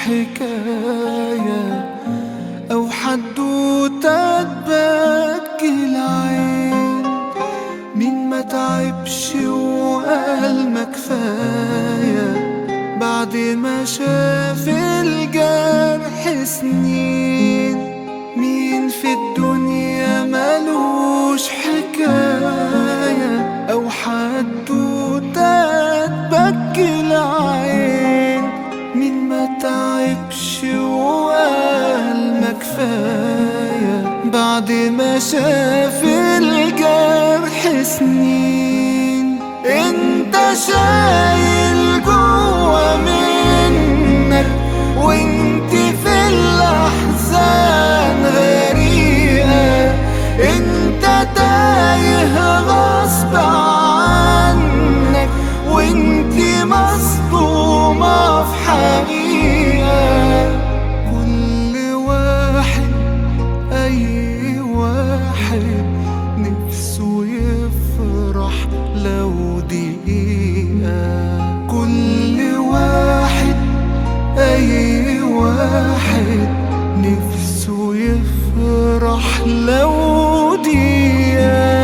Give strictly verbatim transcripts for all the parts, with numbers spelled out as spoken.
حكاية أو حدوتة تبكي العين. مين ما تعبش وقال ما كفاية بعد ما شاف الجرح سنين. مين في الدنيا ملوش حكاية أو حدوتة تبكي العين. مين ما تعبش وقال ما كفاية بعد ما شاف الجرح سنين. انت شايل جوا منك وانت في الأحزان غريقة. انت تايه غصب عنك وانت مصدومة في حقيقة. كل واحد أي واحد نفسه يفرح لو دقيقة. كل واحد أي واحد نفسه يفرح لو دقيقة.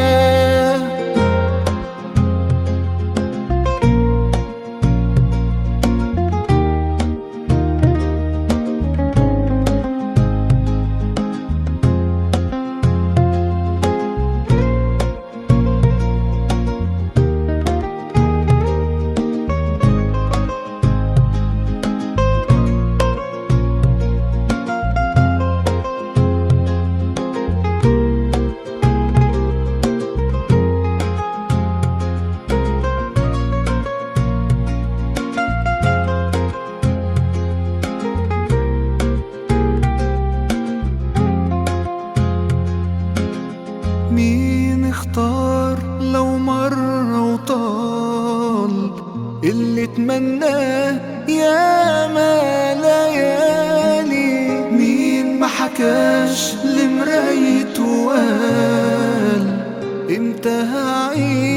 مين اختار لو مرة وطال اللي اتمناه يا ما ليالي. مين ما حكاش لمرايته وقال امتى هعيش